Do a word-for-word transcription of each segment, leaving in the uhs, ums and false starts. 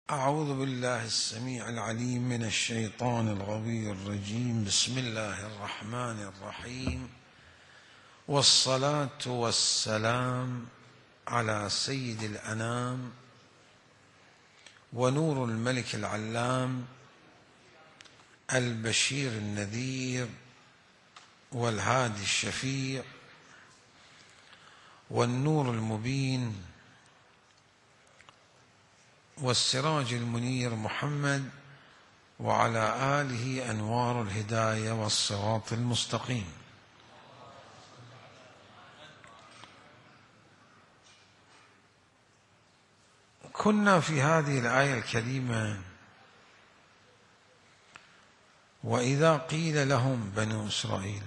أعوذ بالله السميع العليم من الشيطان الغوي الرجيم. بسم الله الرحمن الرحيم، والصلاة والسلام على سيد الأنام ونور الملك العلام البشير النذير والهادي الشفيع والنور المبين والسراج المنير محمد، وعلى آله أنوار الهداية والصراط المستقيم. كنا في هذه الآية الكريمة: وإذا قيل لهم بنو إسرائيل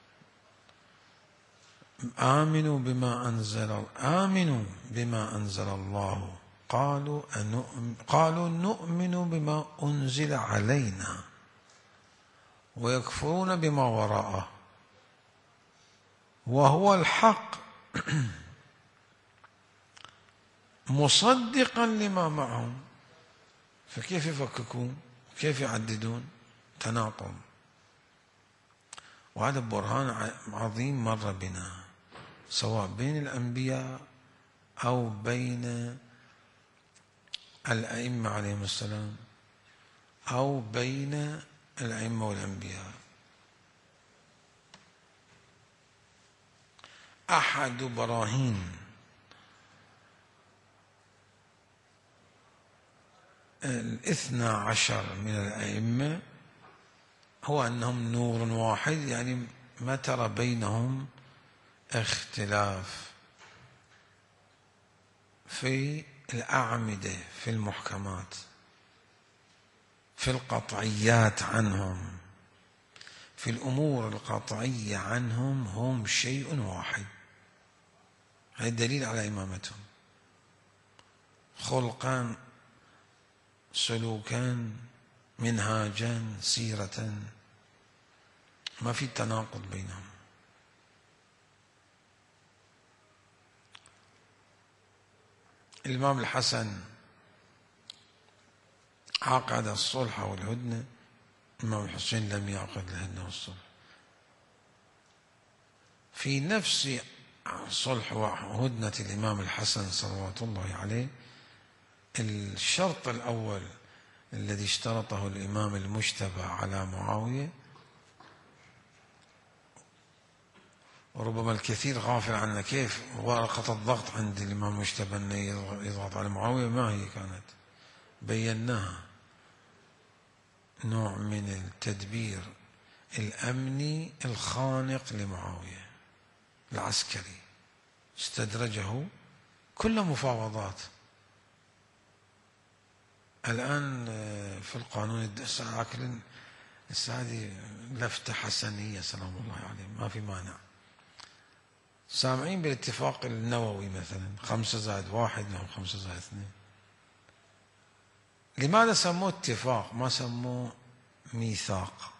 آمنوا بما أنزل آمنوا بما أنزل الله قالوا أنؤمن قالوا نؤمن بما أنزل علينا ويكفرون بما وراءه وهو الحق مصدقا لما معهم. فكيف يفككون؟ كيف يعددون؟ تناقض. وهذا برهان عظيم مر بنا، سواء بين الأنبياء أو بين الأئمة عليهم السلام أو بين الأئمة والأنبياء. أحد براهين الاثنى عشر من الأئمة هو أنهم نور واحد، يعني ما ترى بينهم اختلاف في الأعمدة، في المحكمات، في القطعيات عنهم، في الأمور القطعية عنهم هم شيء واحد. هذا دليل على إمامتهم، خلقا، سلوكا، منهاجا، سيرة، ما في تناقض بينهم. الإمام الحسن عقد الصلح والهدنة، الإمام الحسين لم يعقد الهدنة والصلح. في نفس صلح وهدنة الإمام الحسن صلوات الله عليه، الشرط الأول الذي اشترطه الإمام المجتبى على معاوية، وربما الكثير غافل عنه، كيف ورقة الضغط عند الإمام المجتبى أن يضغط على معاوية؟ ما هي كانت؟ بيناها، نوع من التدبير الأمني الخانق لمعاوية العسكري، استدرجه كل مفاوضات. الآن في القانون الدستوري هذه لفتة حسنية سلام الله عليه، ما في مانع. سامعين بالاتفاق النووي مثلا خمسة زائد واحد أو خمسة زائد اثنين. لماذا سموه اتفاق ما سموه ميثاق؟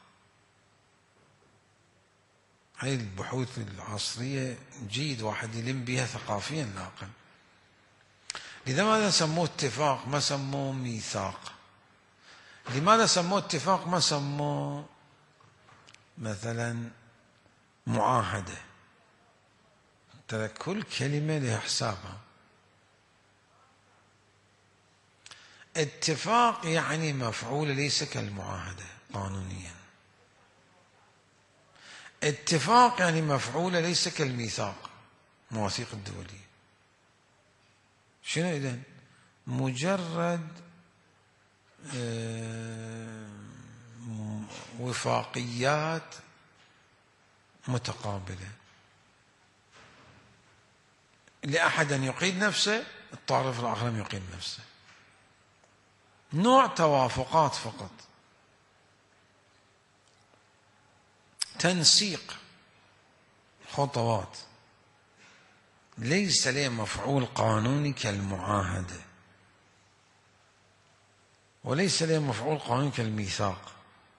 هاي البحوث العصرية جيد واحد يلم بها ثقافيا لا أقل. لماذا سموه اتفاق ما سموه ميثاق؟ لماذا سموه اتفاق ما سموه مثلا معاهدة؟ ترى كل كلمة لها حسابها. اتفاق يعني مفعول ليس كالمعاهدة قانونيا. اتفاق يعني مفعول ليس كالميثاق مواثيق الدولية. شنو إذن؟ مجرد وفاقيات متقابلة، لأحد أن يقيد نفسه، الطرف الآخر لم يقيد نفسه، نوع توافقات فقط، تنسيق خطوات، ليس له مفعول قانوني كالمعاهدة، وليس له مفعول قانوني كالميثاق.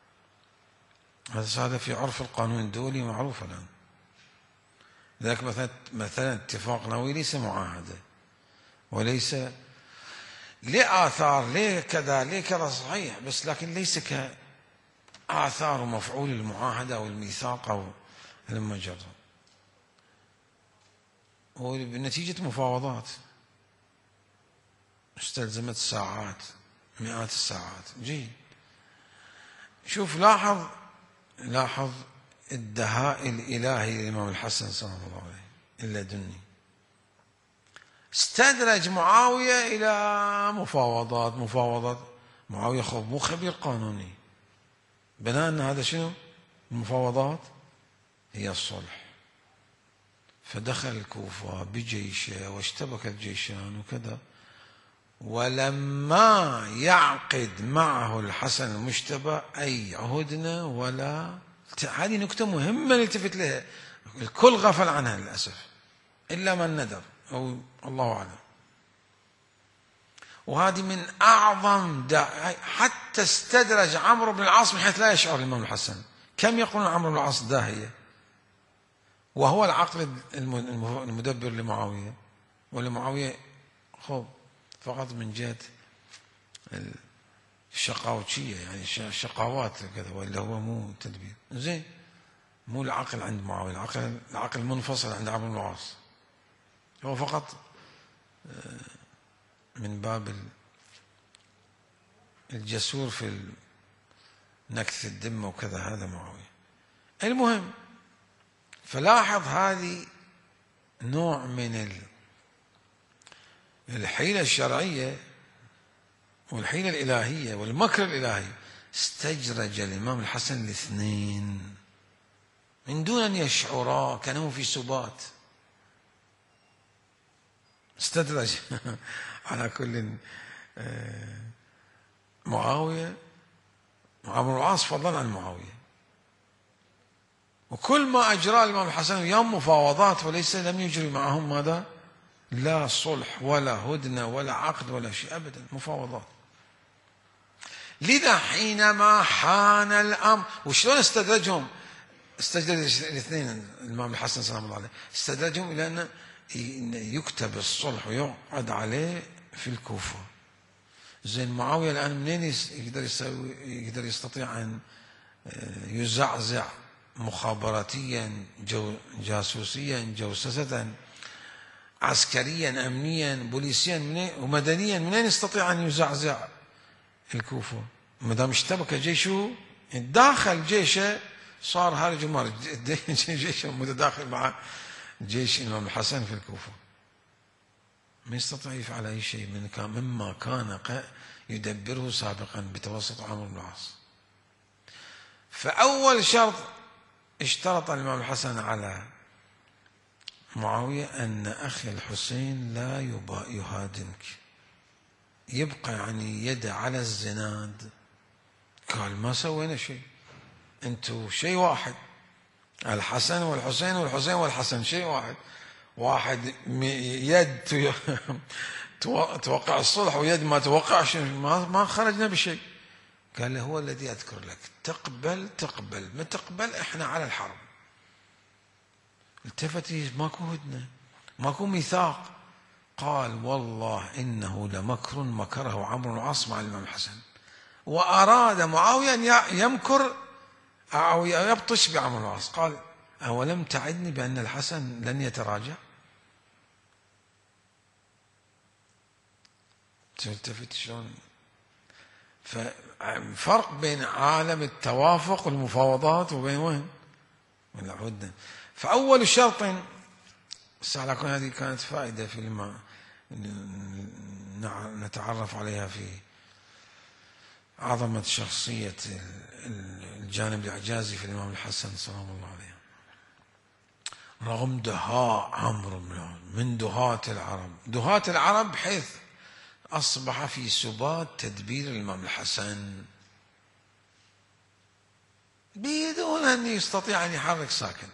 هذا في عرف القانون الدولي معروف الآن. لذلك مثلا مثلا اتفاق نووي ليس معاهدة وليس ليه آثار، ليه كذا، ليه كذا، صحيح، بس لكن ليس كآثار ومفعول المعاهدة أو الميثاق أو المجرد، وبنتيجة مفاوضات استلزمت ساعات، مئات الساعات. جيد. شوف، لاحظ لاحظ الدهاء الإلهي للإمام الحسن سلام الله عليه اللدني. استدرج معاوية إلى مفاوضات مفاوضات معاوية خب مو خبير قانوني، بناء أن هذا شنو؟ المفاوضات هي الصلح. فدخل الكوفة بجيشه واشتبك الجيشان وكذا، ولما يعقد معه الحسن المجتبى أي هدنة ولا. هذه نكتة مهمة نلتفت لها، الكل غفل عنها للأسف إلا من ندر أو الله أعلم. وهذه من أعظم دا، حتى استدرج عمرو بن العاص من حيث لا يشعر الإمام الحسن. كم يقولون عمرو بن العاص داهية وهو العقل المدبر لمعاوية، ولمعاوية خب فقط من جهة الشقاوتشية، يعني الشقاوات كذا، ولا هو مو تدبير زين. مو العقل عند معاوية، العقل العقل منفصل عند عمرو بن العاص، هو فقط من باب الجسور في نكث الدم وكذا، هذا معاوية. المهم، فلاحظ هذه نوع من الحيلة الشرعية والحيلة الإلهية والمكر الإلهي. استجرج الإمام الحسن الاثنين من دون أن يشعرا، كانوا في سبات. استدرج على كل معاوية وعمرو بن العاص فضلا عن معاوية، وكل ما أجرى الإمام الحسن وياهم مفاوضات، وليس لم يجري معهم ماذا؟ لا صلح ولا هدنة ولا عقد ولا شيء أبدا، مفاوضات. لذا حينما حان الأمر، وشلون استدرجهم؟ استدرج الاثنين الإمام الحسن سلام الله عليه، استدرجهم إلى أن يكتب الصلح ويقعد عليه في الكوفة. زين، معاوية الآن منين يقدر يسوي، يقدر يستطيع أن يزعزع مخابراتيا، جو جاسوسيا، جوسسة، عسكريا، أمنيا، بوليسيا، منين ومدنيا، منين يستطيع أن يزعزع الكوفة؟ ما دام اشتبك جيشه داخل جيشه، صار هارج ومارج، جيشه متداخل مع جيش الإمام الحسن في الكوفة، ما يستطيع يفعل أي شيء من كان مما كان يدبره سابقا بتوسط عمرو بن العاص. فأول شرط اشترط الإمام الحسن على معاوية أن أخي الحسين لا يهادنك، يبقى يعني يد على الزناد. قال ما سوينا شيء، أنتوا شيء واحد، الحسن والحسين والحسين والحسن شيء واحد، واحد يد توقع الصلح ويد ما توقعش، ما خرجنا بشيء. قال له هو الذي أذكر لك، تقبل تقبل، ما تقبل إحنا على الحرب. التفت، ماكو هدنة، ماكو ميثاق. قال والله إنه لمكر مكره عمرو بن العاص مع الإمام الحسن، وأراد معاوية أن يمكر أو يبطش بعمرو بن العاص. قال أولم تعدني بأن الحسن لن يتراجع؟ تلتفت شلون؟ ففرق بين عالم التوافق والمفاوضات وبين وين؟ والعهدة. فأول شرط، بس على كل هذه كانت فائدة في لما نتعرف عليها في عظمة شخصية الجانب الإعجازي في الإمام الحسن سلام الله عليه. رغم دهاء عمرو بن العاص، من دهاة العرب، دهاة العرب حيث أصبح في سبات تدبير الإمام الحسن بدون أن يستطيع أن يحرك ساكن.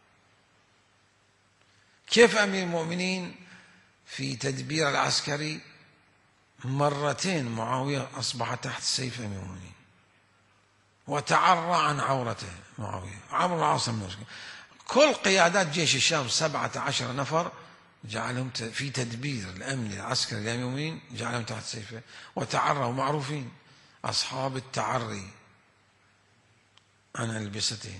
كيف أمير المؤمنين في تدبير العسكري مرتين معاوية أصبح تحت سيف أمير المؤمنين وتعرى عن عورته معاوية. عمرو بن العاص كل قيادات جيش الشام سبعة عشر نفر جعلهم في تدبير الأمن العسكري اليومين، جعلهم تحت سيفه. وتعروا، معروفين أصحاب التعري عن ألبستهم،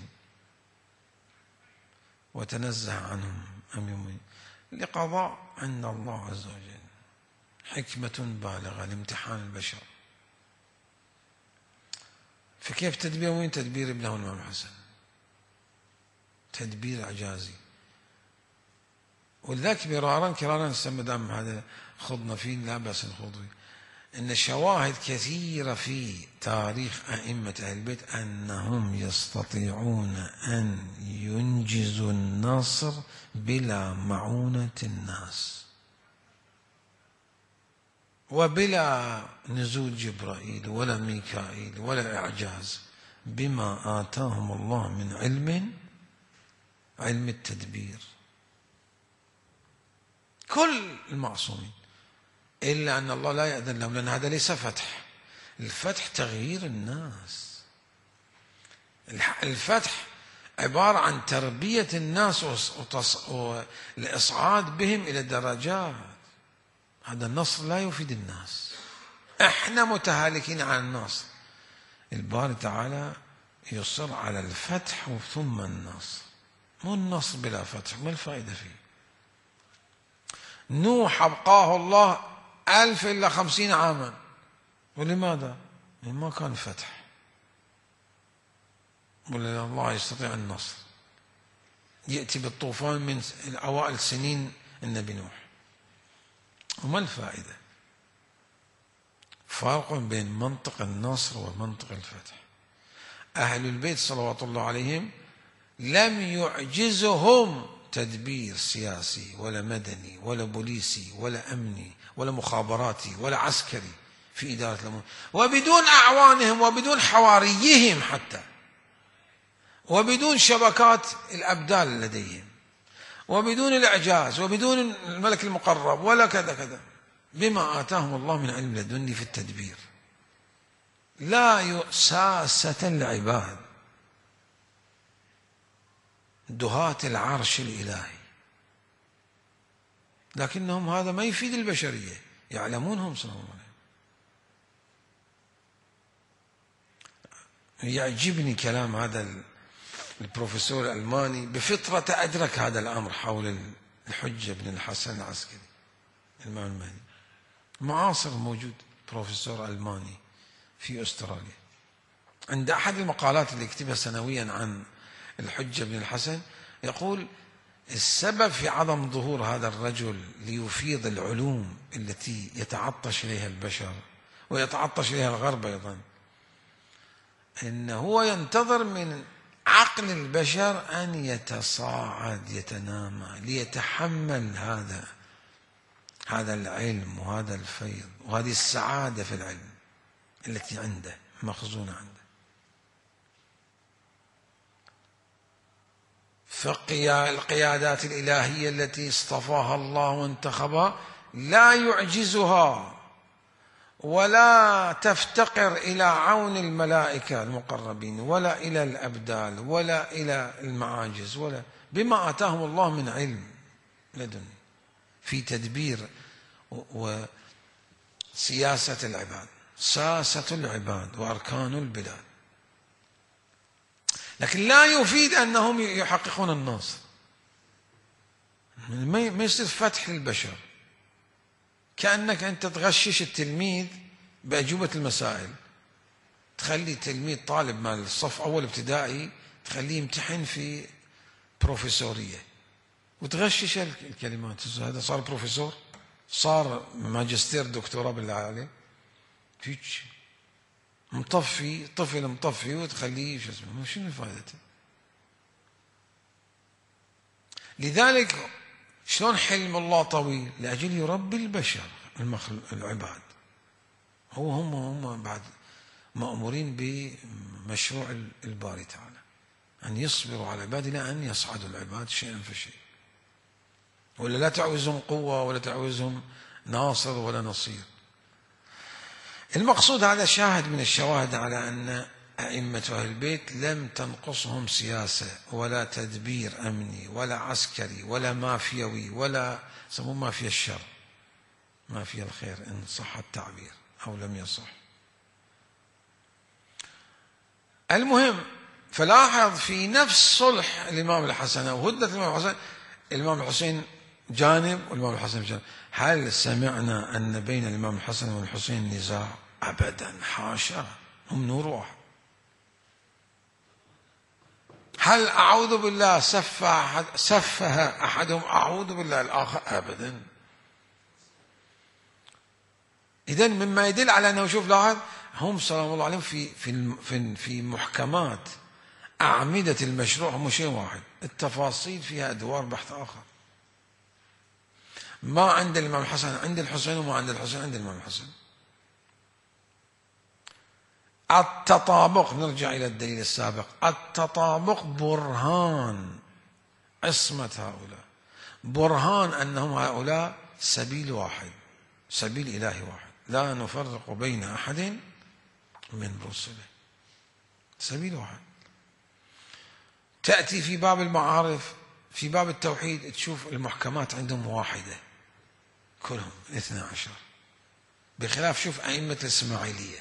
وتنزه عنهم أميمين لقضاء عند الله عز وجل، حكمة بالغة لامتحان البشر. فكيف تدبير وين؟ تدبير ابنه الإمام الحسن، تدبير إعجازي. ولذلك مرارا كرارا ما دام هذا خضنا فيه لا بأس نخوض فيه، إن شواهد كثيرة في تاريخ أئمة أهل البيت أنهم يستطيعون أن ينجزوا النصر بلا معونة الناس وبلا نزول جبرائيل ولا ميكائيل ولا إعجاز، بما آتاهم الله من علم، علم التدبير. كل المعصومين، إلا أن الله لا يأذن لهم، لأن هذا ليس فتح. الفتح تغيير الناس، الفتح عبارة عن تربية الناس والإصعاد بهم إلى درجات. هذا النصر لا يفيد الناس، احنا متهالكين على النصر. الباري تعالى يصر على الفتح ثم النصر، مو النصر بلا فتح، ما الفائدة فيه؟ نوح أبقاه الله ألف إلا خمسين عاما، ولماذا؟ ما كان فتح، ولا الله يستطيع النصر. يأتي بالطوفان من أوائل سنين النبي نوح، وما الفائدة؟ فرق بين منطق النصر ومنطق الفتح. أهل البيت صلوات الله عليهم لم يعجزهم تدبير سياسي ولا مدني ولا بوليسي ولا أمني ولا مخابراتي ولا عسكري في إدارة الأمور، وبدون أعوانهم وبدون حواريهم حتى، وبدون شبكات الأبدال لديهم، وبدون الإعجاز، وبدون الملك المقرب ولا كذا كذا، بما آتاهم الله من علم لدني في التدبير. لا ساسة العباد، دهاة العرش الإلهي، لكنهم هذا ما يفيد البشرية، يعلمونهم صلى الله عليه وسلم. يعجبني كلام هذا البروفيسور الألماني، بفطرة أدرك هذا الأمر حول الحجة بن الحسن العسكري الإمام المهدي، معاصر موجود، بروفيسور ألماني في أستراليا. عند أحد المقالات اللي يكتبها سنويا عن الحجة بن الحسن يقول السبب في عدم ظهور هذا الرجل ليفيض العلوم التي يتعطش إليها البشر ويتعطش إليها الغرب أيضا، إنه هو ينتظر من عقل البشر أن يتصاعد يتنامى ليتحمل هذا هذا العلم وهذا الفيض وهذه السعادة في العلم التي عنده مخزونة عنده. فالقيادات الإلهية التي اصطفاها الله وانتخبها لا يعجزها ولا تفتقر إلى عون الملائكة المقربين ولا إلى الأبدال ولا إلى المعاجز، ولا بما آتاهم الله من علم لدني في تدبير وسياسة العباد، ساسة العباد وأركان البلاد. لكن لا يفيد أنهم يحققون النصر، ما يصير فتح للبشر، كأنك أنت تغشش التلميذ بأجوبة المسائل، تخلي تلميذ طالب مال الصف أول ابتدائي تخليه يمتحن في بروفيسورية وتغشش الكلمات. هذا صار بروفيسور، صار ماجستير دكتوراه بالله عليه، فيش مطفي طفل مطفي وتخليه شو اسمه، شنو فائدته؟ لذلك شلون حلم الله طويل؟ لأجل يربي البشر العباد. هو هم هم بعد مأمورين بمشروع الباري تعالى أن يصبروا على العباد إلى أن يصعدوا العباد شيئا فشيء، ولا لا تعوزهم قوة ولا تعوزهم ناصر ولا نصير. المقصود هذا شاهد من الشواهد على أن أئمة أهل البيت لم تنقصهم سياسة ولا تدبير أمني ولا عسكري ولا مافيوي ولا سموه مافيا الشر، مافيا الخير إن صح التعبير أو لم يصح. المهم، فلاحظ في نفس صلح الإمام الحسن أو هدنة الإمام الحسن، الإمام الحسين جانب والإمام الحسن جانب. هل سمعنا أن بين الإمام الحسن والحسين نزاع؟ أبدا، حاشا، هم نور واحد. هل أعوذ بالله سفه أحد سفه أحدهم أعوذ بالله الآخر؟ أبدا. إذن مما يدل على أنه، شوف لاحظ، هم سلام الله عليهم في في في في محكمات أعمدة المشروع هم شيء واحد، التفاصيل فيها أدوار بحث آخر. ما عند الإمام الحسن عند الحسين، وما عند الحسين عند الإمام الحسن. التطابق، نرجع إلى الدليل السابق، التطابق برهان عصمة هؤلاء، برهان أنهم هؤلاء سبيل واحد، سبيل إلهي واحد، لا نفرق بين أحد من رسله، سبيل واحد. تأتي في باب المعارف، في باب التوحيد، تشوف المحكمات عندهم واحدة كلهم اثنى عشر، بخلاف شوف أئمة الإسماعيلية،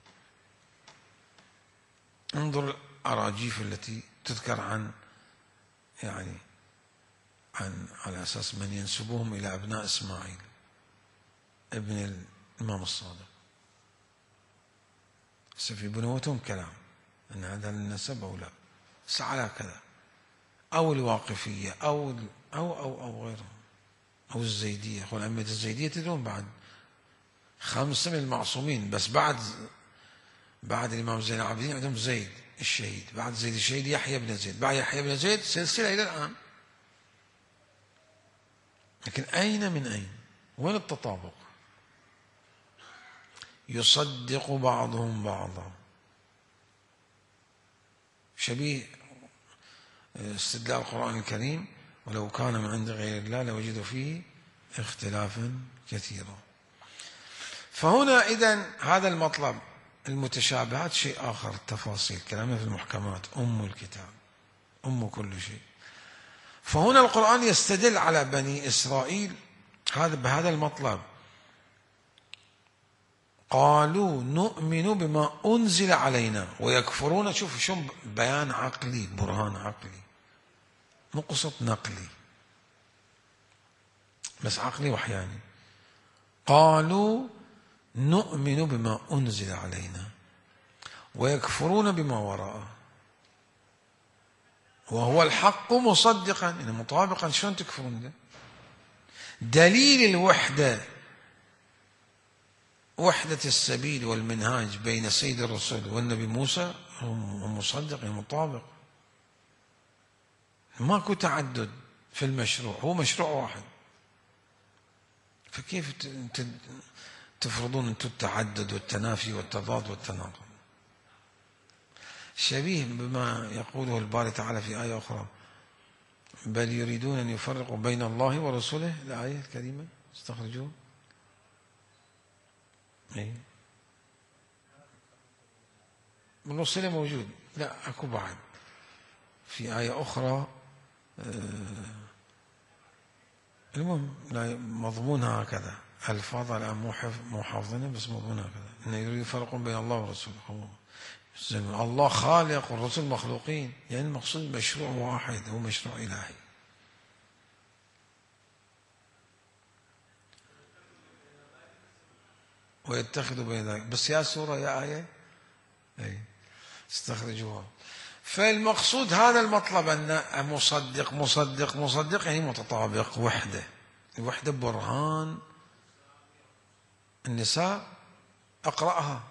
انظر الأراجيف التي تذكر عن يعني عن على أساس من ينسبوهم إلى أبناء إسماعيل ابن الإمام الصادق، في بنوتهم كلام أن هذا النسب أو لا، بس على كذا، أو الواقفية أو أو أو أو غيرهم، أو الزيدية. يقول أئمة الزيدية تدرون بعد خمسة من المعصومين، بس بعد بعد الإمام زين العابدين عندهم زيد الشهيد، بعد زيد الشهيد يحيى بن زيد، بعد يحيى بن زيد سلسلة إلى الآن. لكن أين من أين؟ وين التطابق؟ يصدق بعضهم بعضا، شبيه استدلال القرآن الكريم ولو كان من عند غير الله لوجدوا فيه اختلافا كثيرا. فهنا إذن هذا المطلب، المتشابهات شيء آخر، التفاصيل كلامنا في المحكمات أم الكتاب، أم كل شيء. فهنا القرآن يستدل على بني إسرائيل هذا بهذا المطلب، قالوا نؤمن بما أنزل علينا ويكفرون. شوف شو بيان عقلي، برهان عقلي، مو قصة نقلي بس عقلي وحياني. قالوا نؤمن بما أنزل علينا ويكفرون بما وراءه وهو الحق مصدقا، يعني مطابقا. شلون تكفرون ده؟ دليل الوحدة، وحدة السبيل والمنهاج بين سيد الرسول والنبي موسى هم مصدق، مطابق، ماكو تعدد في المشروع، هو مشروع واحد. فكيف تفرضون انتم التعدد والتنافي والتضاد والتناقض؟ شبيه بما يقوله الباري تعالى في آية أخرى، بل يريدون أن يفرقوا بين الله ورسوله، الآية الكريمة استخرجوه. اي الرسول موجود، لا اكو بعد في آية أخرى. المهم مضمونها هكذا، ألفاظها الآن مو حافظينها بس مضمونها هكذا، إن يريد يفرقون بين الله ورسوله. الله خالق والرسل مخلوقين، يعني المقصود مشروع واحد، هو مشروع إلهي. ويتخذوا بين ذلك، بس يا سورة يا آية أي استخرجوها. فالمقصود هذا المطلب، أن مصدق مصدق مصدق يعني متطابق، وحدة، وحدة برهان. النساء أقرأها.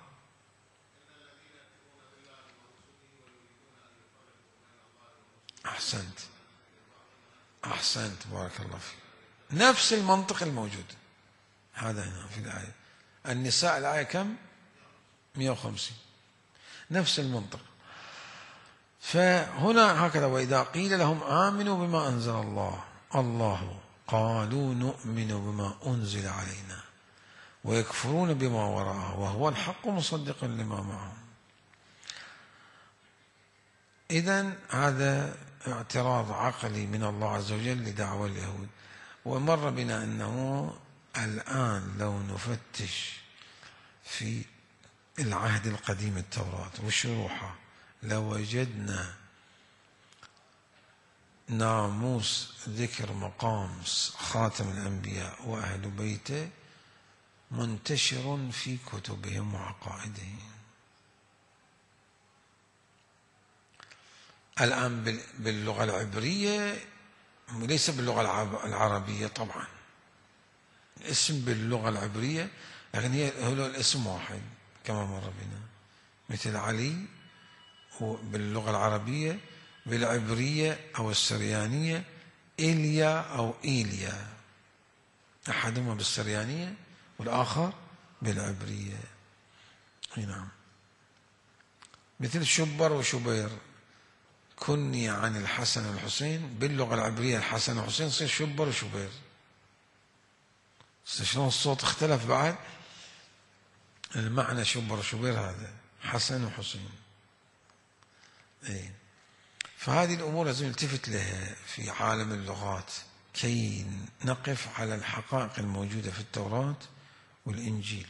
أحسنت أحسنت بارك الله فيك، نفس المنطق الموجود هذا هنا في الآية. النساء الآية كم؟ مئة وخمسين، نفس المنطق. فهنا هكذا، وإذا قيل لهم آمنوا بما أنزل الله الله قالوا نؤمن بما أنزل علينا ويكفرون بما وراءه وهو الحق مصدقا لما معهم. إذن هذا اعتراض عقلي من الله عز وجل لدعوى اليهود. ومر بنا أنه الآن لو نفتش في العهد القديم التوراة وشروحها لوجدنا ناموس ذكر مقام خاتم الأنبياء وأهل بيته منتشر في كتبهم وعقائدهم. الآن باللغة العبرية، ليس باللغة العربية طبعا، الاسم باللغة العبرية، لكن هي هو الاسم واحد كما مر بنا، مثل علي باللغة العربية، بالعبرية أو السريانية إيليا أو إيليا، أحدهما بالسريانية والآخر بالعبرية. نعم. مثل شبر وشبير، كني عن الحسن والحسين، باللغة العبرية الحسن والحسين يصير شبر وشبير. شلون الصوت اختلف بعد، المعنى شبر وشبير هذا حسن وحسين. اي فهذه الأمور لازم نلتفت لها في عالم اللغات كي نقف على الحقائق الموجودة في التوراة والإنجيل.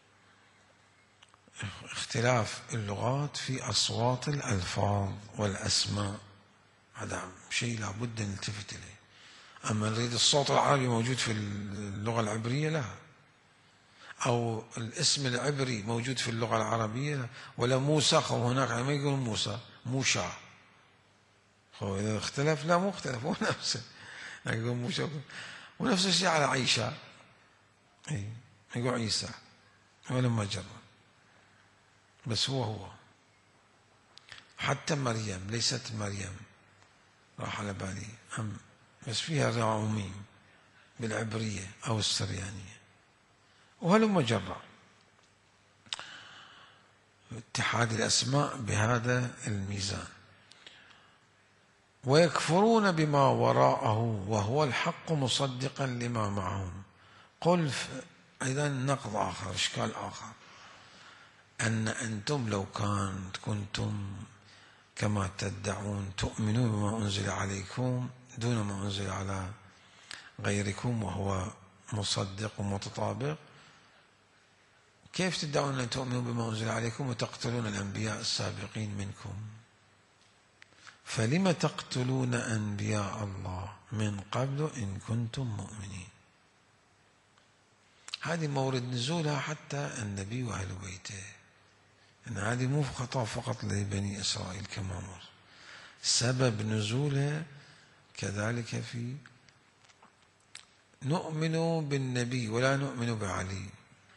اختلاف اللغات في أصوات الألفاظ والأسماء هذا شيء لابد نلتفت إليه. أما نريد الصوت العربي موجود في اللغة العبرية لا، أو الاسم العبري موجود في اللغة العربية لا. ولا موسى، خو هناك ما يقول موسى، موشى، خو إذا اختلف لا مو اختلف، هو نفسه يقول موشى. ونفس الشيء على عيسى، يقول عيسى ولما جرب، بس هو هو. حتى مريم ليست مريم، راح على بالي أم، بس فيها رعوميم بالعبرية أو السريانية، وهلم جرى. اتحاد الأسماء بهذا الميزان. ويكفرون بما وراءه وهو الحق مصدقا لما معهم. قل أيضا نقض آخر، إشكال آخر، أن أنتم لو كانت كنتم كما تدعون تؤمنون بما أنزل عليكم دون ما أنزل على غيركم وهو مصدق ومتطابق، كيف تدعون أن تؤمنوا بما أنزل عليكم وتقتلون الأنبياء السابقين منكم؟ فلم تقتلون أنبياء الله من قبل إن كنتم مؤمنين. هذه مورد نزولها حتى النبي وأهل بيته، إن هذه مو خطأ فقط لبني إسرائيل كما مر، سبب نزولها كذلك في نؤمن بالنبي ولا نؤمن بعلي.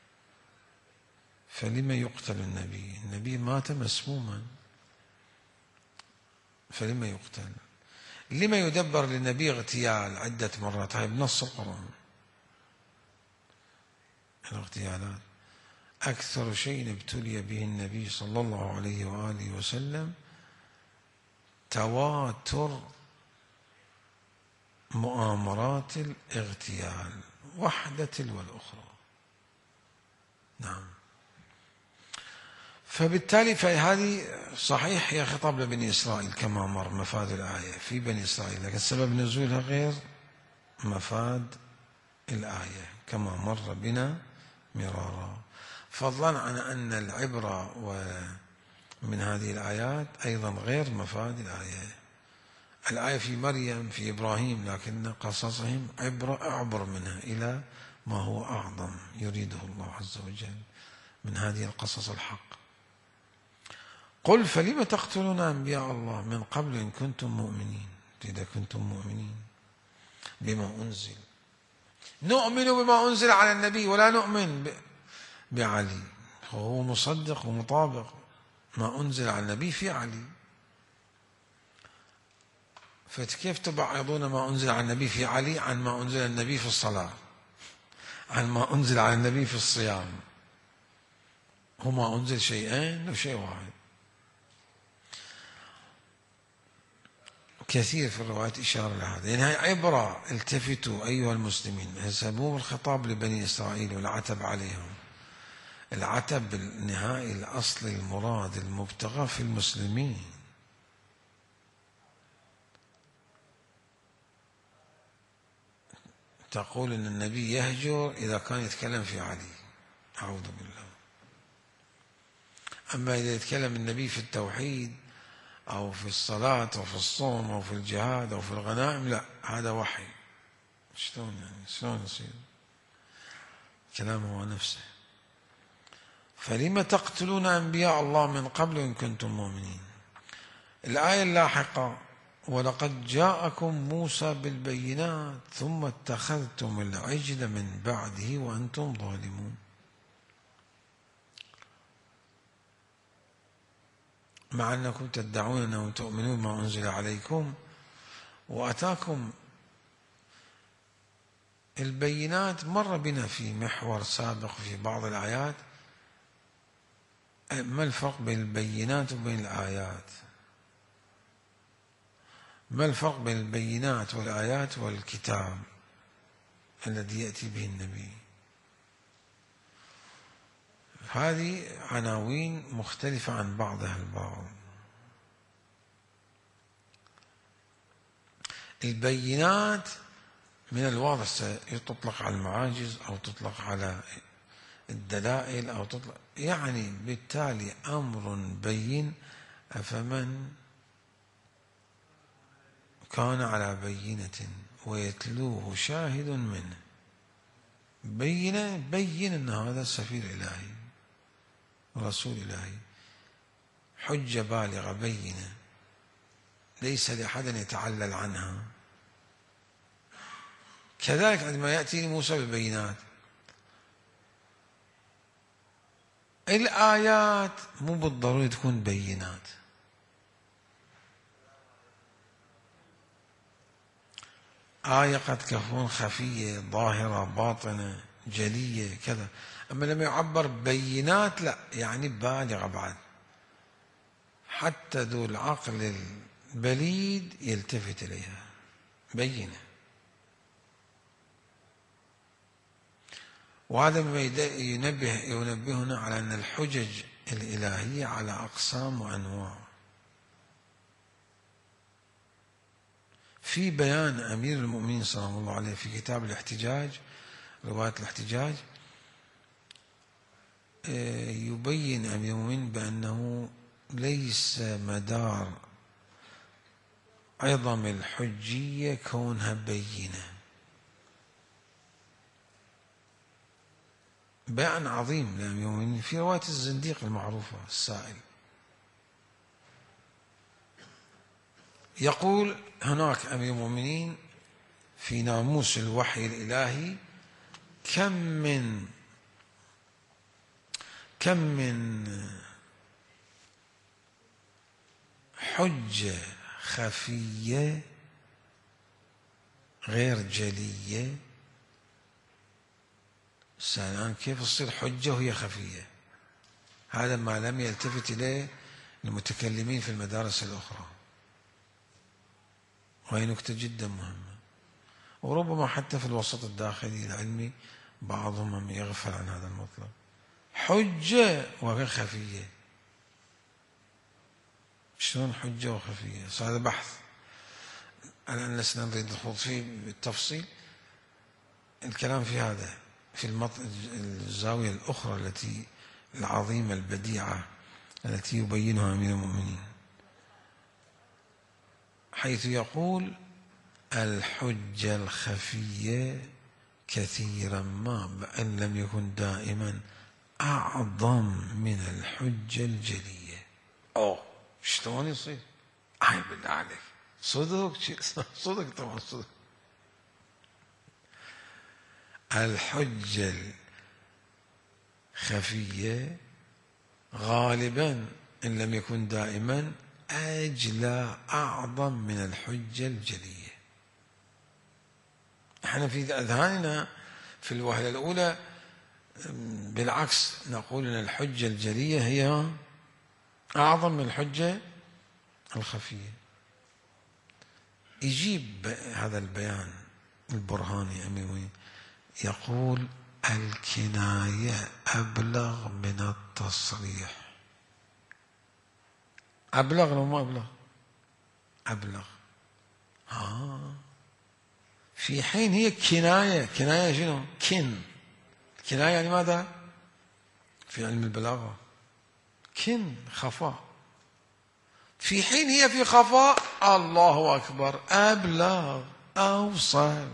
فلما يقتل النبي؟ النبي مات مسموما، فلما يقتل؟ لما يدبر للنبي اغتيال عدة مرات؟ هاي بنص القرآن. الاغتيالات أكثر شيء ابتلي به النبي صلى الله عليه وآله وسلم تواتر مؤامرات الاغتيال، واحدة تلو الأخرى. نعم. فبالتالي فهذه صحيح هي خطاب لبني إسرائيل كما مر مفاد الآية في بني إسرائيل، لكن سبب نزولها غير مفاد الآية كما مر بنا مرارا، فضلا عن أن العبرة ومن هذه الآيات أيضا غير مفاد الآية. الآية في مريم في إبراهيم، لكن قصصهم عبرة أعبر منها إلى ما هو أعظم يريده الله عز وجل من هذه القصص الحق. قل فلم تقتلون أنبياء الله من قبل إن كنتم مؤمنين، إذا كنتم مؤمنين بما أنزل. نؤمن بما أنزل على النبي ولا نؤمن بعلي، هو مصدق ومطابق ما أنزل على النبي في علي. فكيف تبعضون ما أنزل على النبي في علي عن ما أنزل النبي في الصلاة، عن ما أنزل على النبي في الصيام؟ هما أنزل شيئين وشيء واحد. كثير في الروايات إشارة لهذا، يعني هي عبرة. التفتوا أيها المسلمين، هذا مو الخطاب لبني إسرائيل والعتب عليهم، العتب النهائي الأصل المراد المبتغى في المسلمين. تقول أن النبي يهجر إذا كان يتكلم في علي، أعوذ بالله. أما إذا يتكلم النبي في التوحيد أو في الصلاة أو في الصوم أو في الجهاد أو في الغنائم، لا، هذا وحي. شلون يعني؟ شلون يصير؟ كلامه هو نفسه. فلم تقتلون أنبياء الله من قبل إن كنتم مؤمنين. الآية اللاحقة: ولقد جاءكم موسى بالبينات ثم اتخذتم العجل من بعده وأنتم ظالمون. مع أنكم تدعون أنه تؤمنون ما أنزل عليكم وأتاكم البينات. مر بنا في محور سابق في بعض الآيات ما الفرق بين البينات وبين الآيات؟ ما الفرق بين البينات والآيات والكتاب الذي يأتي به النبي؟ هذه عناوين مختلفة عن بعضها البعض. البينات من الواضح تطلق على المعاجز أو تطلق على الدلائل أو تطلق، يعني بالتالي أمر بين. أفمن كان على بينة ويتلوه شاهد منه، بينة بين أن هذا سفير إلهي رسول إلهي، حجة بالغة بينة ليس لأحد يتعلل عنها. كذلك عندما يأتي موسى بالبينات، الآيات مو بالضرورة تكون بينات. آية قد تكون خفية ظاهرة باطنة جلية كذا، أما لما يعبر بينات لا، يعني بالغة بعد، حتى ذو العقل البليد يلتفت إليها بينة. وهذا ما ينبه ينبهنا على أن الحجج الإلهية على أقسام وأنواع. في بيان أمير المؤمنين صلى الله عليه في كتاب الاحتجاج، رواية الاحتجاج، يبين أمير المؤمنين بأنه ليس مدار عظم الحجية كونها بينة. بيان عظيم لأمير المؤمنين في رواية الزنديق المعروفة السائل، يقول هناك أمير المؤمنين في ناموس الوحي الإلهي كم من كم من حجة خفية غير جلية. الآن كيف تصير حجة وهي خفية؟ هذا ما لم يلتفت إليه المتكلمين في المدارس الأخرى، وهي نكتة جدا مهمة. وربما حتى في الوسط الداخلي العلمي بعضهم يغفل عن هذا المطلب. حجة وغير خفية، شلون حجة وخفية؟ هذا بحث الآن لسنا نريد الخوض فيه بالتفصيل. الكلام في هذا في المط... الزاوية الأخرى التي العظيمة البديعة التي يبينها أمير المؤمنين، حيث يقول الحجة الخفية كثيرا ما إن لم يكن دائما أعظم من الحجة الجلية. أوه شلون يصير؟ أي بالله عليك، صدق صدق طبعا صدق. الحجة الخفية غالبا إن لم يكن دائما أجلى أعظم من الحجة الجلية. احنا في أذهاننا في الوهلة الأولى بالعكس نقول أن الحجة الجلية هي أعظم من الحجة الخفية. يجيب هذا البيان البرهاني أمير يقول الكناية أبلغ من التصريح. أبلغ لو ما أبلغ؟ أبلغ. آه في حين هي كناية. كناية شنو؟ كن. كناية يعني ماذا؟ في علم البلاغة كن خفاء. في حين هي في خفاء، الله أكبر، أبلغ، أوصل.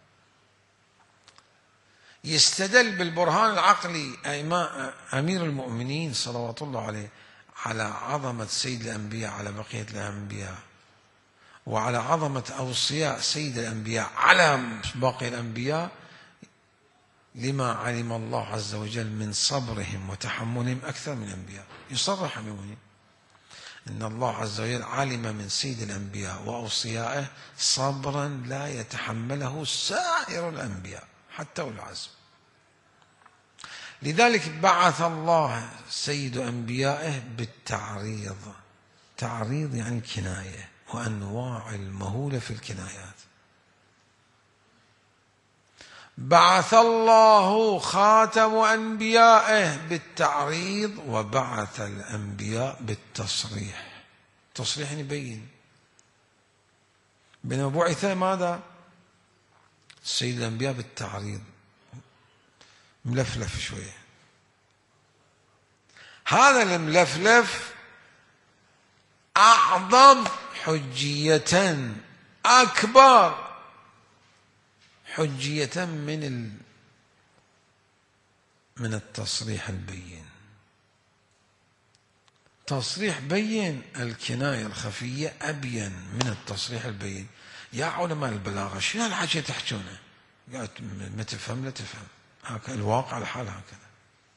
يستدل بالبرهان العقلي أمير المؤمنين صلوات الله عليه على عظمة سيد الأنبياء على بقية الأنبياء، وعلى عظمة أوصياء سيد الأنبياء على باقي الأنبياء، لما علم الله عز وجل من صبرهم وتحملهم أكثر من الأنبياء. يصرح بمؤمنين إن الله عز وجل علم من سيد الأنبياء وأوصيائه صبرا لا يتحمله سائر الأنبياء حتى أولي العزم. لذلك بعث الله سيد أنبيائه بالتعريض. تعريض يعني كناية، وأنواع المهولة في الكنايات. بعث الله خاتم أنبيائه بالتعريض، وبعث الأنبياء بالتصريح. تصريح يبين. بينما بعث ماذا؟ سيد الأنبياء بالتعريض، ملفلف شوية. هذا الملفلف أعظم حجية، أكبر حجية من ال... من التصريح البين. تصريح بين، الكناية الخفية أبين من التصريح البين. يا علماء البلاغة شنو هالحكي تحجونه؟ قالت ما تفهم لا تفهم، هكذا الواقع الحال هكذا.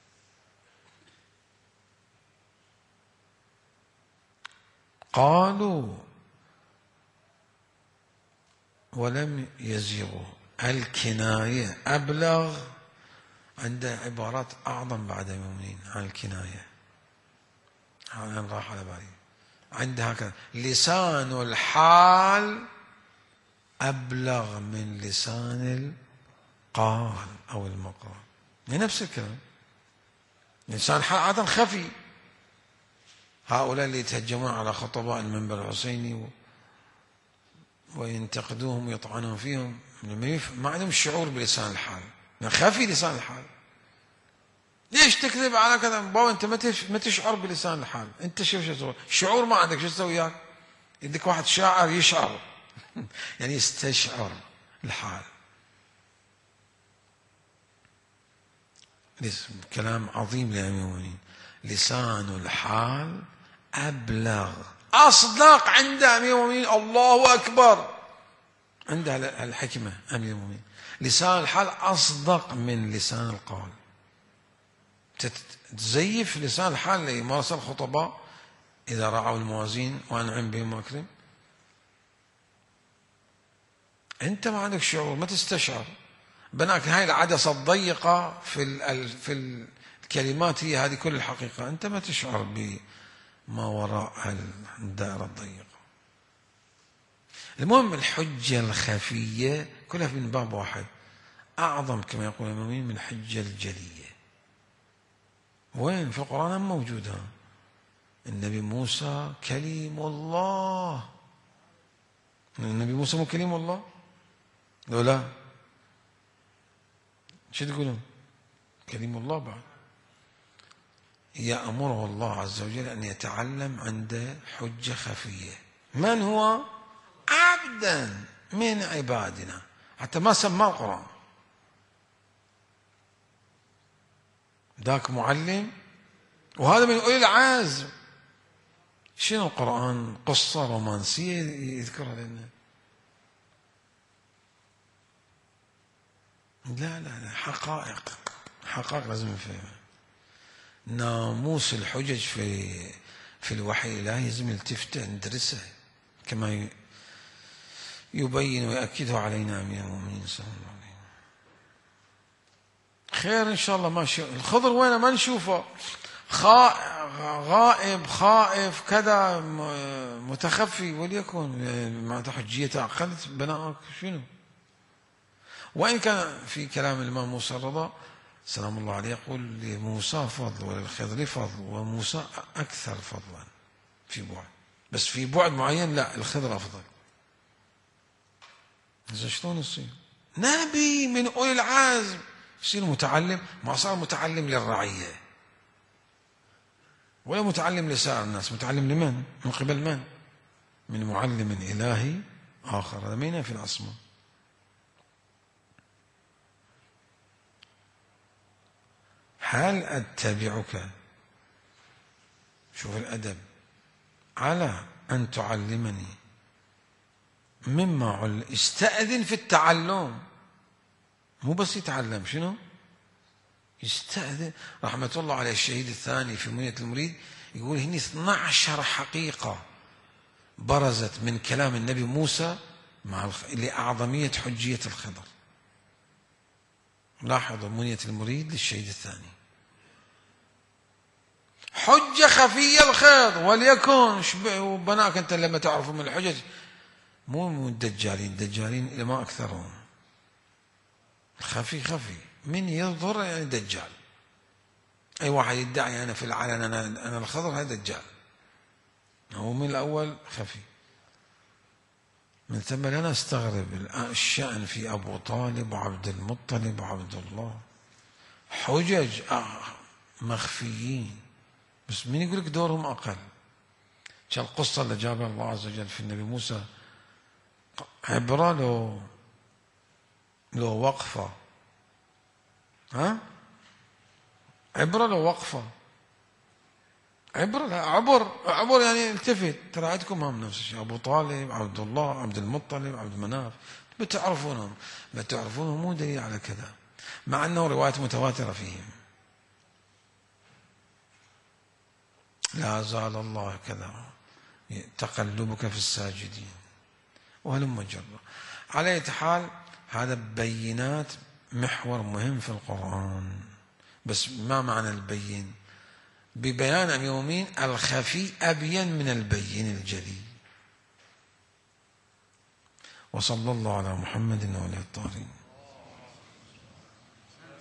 قالوا ولم يزيغوا. الكناية أبلغ، عنده عبارات أعظم بعد المؤمنين عن الكناية. أنا راح على بالي. عنده هكذا لسان الحال أبلغ من لسان القال أو المقال. نفس الكلام. لسان الحال عادة خفي. هؤلاء اللي يتهجمون على خطباء المنبر الحسيني و... وينتقدوهم ويطعنون فيهم، ما عندهم شعور بلسان الحال، خفي لسان الحال. ليش تكذب على كذا؟ بابا انت ما تشعر بلسان الحال، انت شوف شو تسوي، شعور ما عندك، شو تسوي وياك؟ يدك واحد شاعر يشعر يعني يستشعر الحال. كلام عظيم لأمير المؤمنين. لسان الحال أبلغ، أصدق عند أمير المؤمنين. الله أكبر، عنده الحكمة أمير المؤمنين. لسان الحال أصدق من لسان القول. تزيف لسان الحال لمرسل الخطباء إذا رعوا الموازين وأنعم بهم وأكرم. أنت ما عندك شعور، ما تستشعر. بناك هاي العدسة الضيقة في في الكلمات هي هذه كل الحقيقة، أنت ما تشعر بما وراء الدائرة الضيقة. المهم الحجة الخفية كلها من باب واحد، أعظم كما يقول المؤمنين من الحجة الجلية. وين في القرآن موجودة؟ النبي موسى كليم الله. النبي موسى مو كليم الله؟ لو لا شو تقولون؟ كليم الله بعد. يأمره الله عز وجل أن يتعلم عنده حجة خفية. من هو؟ عبدا من عبادنا، حتى ما سماه القرآن. ذاك معلم، وهذا من أولي العزم. شنو القرآن؟ قصة رومانسية يذكرها لنا؟ لا لا لا، حقائق، حقائق لازم نفهمها. ناموس الحجج في في الوحي الإلهي لازم نلتفته ندرسه كما يبين ويأكده علينا أمير المؤمنين صلى الله عليه وسلم. خير إن شاء الله. ما شو الخضر وينه؟ ما نشوفه، غائب خائف كذا متخفي، وليكن معناته حجيته أقلت بناءك شنو؟ وإن كان في كلام الإمام موسى الرضا سلام الله عليه يقول لموسى فضل وللخضر فضل، وموسى أكثر فضلا في بعد، بس في بعد معين لا، الخضر أفضل. إذا شلون يصير نبي من أولي العزم يصير متعلم؟ ما صار متعلم للرعية ولا متعلم لسائر الناس، متعلم لمن؟ من قبل من؟ من معلم إلهي آخر. هذا ما ينافي العصمة. هل أتبعك، شوف الأدب، على أن تعلمني مما علم. استأذن في التعلم، مو بس يتعلم، شنو؟ يستأذن. رحمة الله على الشهيد الثاني في منية المريد يقول هني اثنتي عشرة حقيقة برزت من كلام النبي موسى مع الخ... لأعظمية حجية الخضر. لاحظوا منية المريد للشهيد الثاني، حجة خفية الخضر، وليكن وبناك أنت لما تعرفوا من الحجج، مو من الدجالين، الدجالين إلى ما أكثرهم، خفي خفي، من يظهر يعني دجال. أي واحد يدعي أنا في العلن أنا أنا الخضر هذا دجال. هو من الأول خفي. من ثم لا نستغرب الشأن في أبو طالب وعبد المطلب وعبد الله، حجج مخفيين، بس مين يقول لك دورهم أقل؟ كالقصة اللي جابها الله عز وجل في النبي موسى عبرة لو لو وقفة، ها؟ عبرة لو وقفة، عبرة لا عبر عبر يعني التفت، ترى عندكم هم نفس الشيء، أبو طالب، عبد الله، عبد المطلب، عبد مناف، بتعرفونهم، ما تعرفونهم مو دليل على كذا، مع أنه روايات متواترة فيهم. لا زال الله كذا تقلبك في الساجدين وهلم جرا. على أي حال هذا بينات محور مهم في القرآن. بس ما معنى البين؟ ببيان اليومين الخفي أبين من البين الجلي. وصلى الله على محمد وعلى الطاهرين.